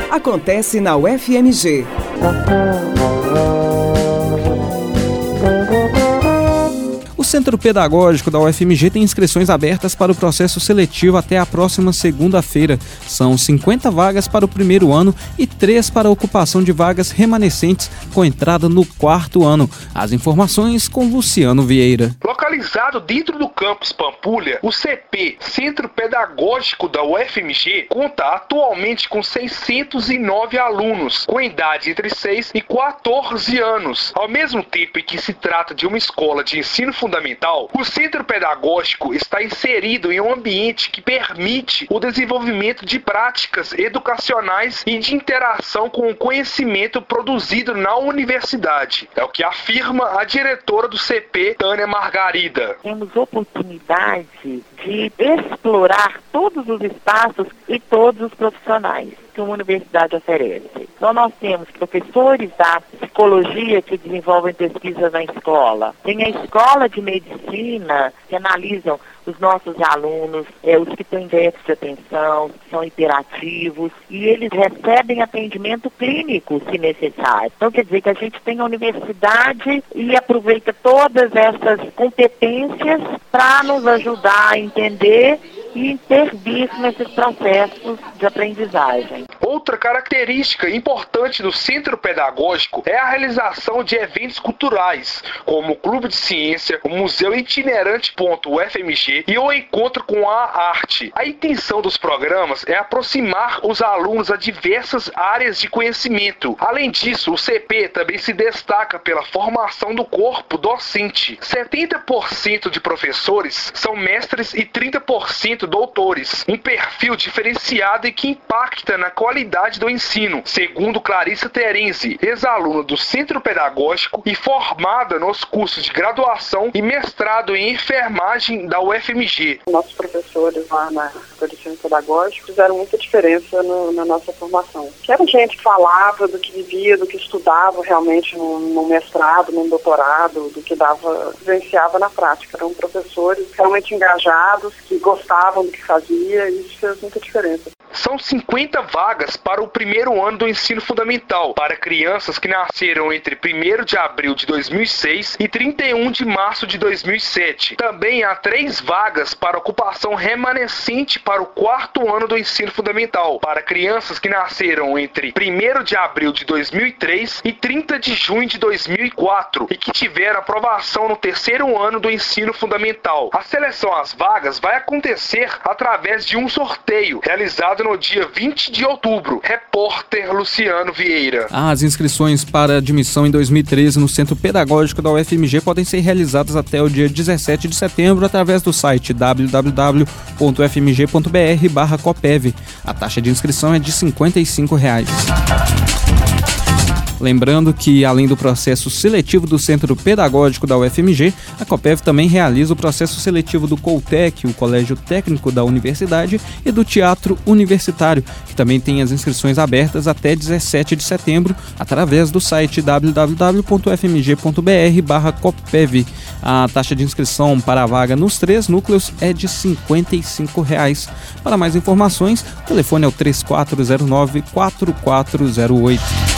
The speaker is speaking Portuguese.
acontece na UFMG. O Centro Pedagógico da UFMG tem inscrições abertas para o processo seletivo até a próxima segunda-feira. São 50 vagas para o primeiro ano e 3 para a ocupação de vagas remanescentes com entrada no quarto ano. As informações com Luciano Vieira. Localizado dentro do campus Pampulha, o CP, Centro Pedagógico da UFMG, conta atualmente com 609 alunos, com idade entre 6 e 14 anos. Ao mesmo tempo em que se trata de uma escola de ensino fundamental, o Centro Pedagógico está inserido em um ambiente que permite o desenvolvimento de práticas educacionais e de interação com o conhecimento produzido na universidade. É o que afirma a diretora do CP, Tânia Margarida. Temos oportunidade de explorar todos os espaços e todos os profissionais que uma universidade oferece. Então nós temos professores da psicologia que desenvolvem pesquisas na escola, tem a escola de medicina que analisam os nossos alunos, os que têm déficit de atenção, são hiperativos, e eles recebem atendimento clínico, se necessário. Então quer dizer que a gente tem a universidade e aproveita todas essas competências para nos ajudar a entender e intervir nesses processos de aprendizagem. Outra característica importante do Centro Pedagógico é a realização de eventos culturais, como o Clube de Ciência, o Museu Itinerante UFMG e o Encontro com a Arte. A intenção dos programas é aproximar os alunos a diversas áreas de conhecimento. Além disso, o CP também se destaca pela formação do corpo docente. 70% de professores são mestres e 30% doutores, um perfil diferenciado e que impacta na qualidade do ensino, segundo Clarissa Terenzi, ex-aluna do Centro Pedagógico e formada nos cursos de graduação e mestrado em enfermagem da UFMG. Nossos professores lá na Centro Pedagógico fizeram muita diferença na nossa formação. Que era gente que falava do que vivia, do que estudava realmente no mestrado, no doutorado, do que vivenciava na prática. Eram professores realmente engajados, que gostavam do que fazia, e isso fez muita diferença. São 50 vagas para o primeiro ano do ensino fundamental, para crianças que nasceram entre 1º de abril de 2006 e 31 de março de 2007. Também há 3 vagas para ocupação remanescente para o quarto ano do ensino fundamental, para crianças que nasceram entre 1º de abril de 2003 e 30 de junho de 2004 e que tiveram aprovação no 3º ano do ensino fundamental. A seleção às vagas vai acontecer através de um sorteio, realizado no dia 20 de outubro. Repórter Luciano Vieira. As inscrições para admissão em 2013 no Centro Pedagógico da UFMG podem ser realizadas até o dia 17 de setembro através do site www.ufmg.br/Copev. A taxa de inscrição é de R$ 55. Lembrando que, além do processo seletivo do Centro Pedagógico da UFMG, a Copev também realiza o processo seletivo do Coltec, o Colégio Técnico da Universidade, e do Teatro Universitário, que também tem as inscrições abertas até 17 de setembro, através do site www.fmg.br/Copev. A taxa de inscrição para a vaga nos 3 núcleos é de R$ 55. Para mais informações, o telefone é o 3409-4408.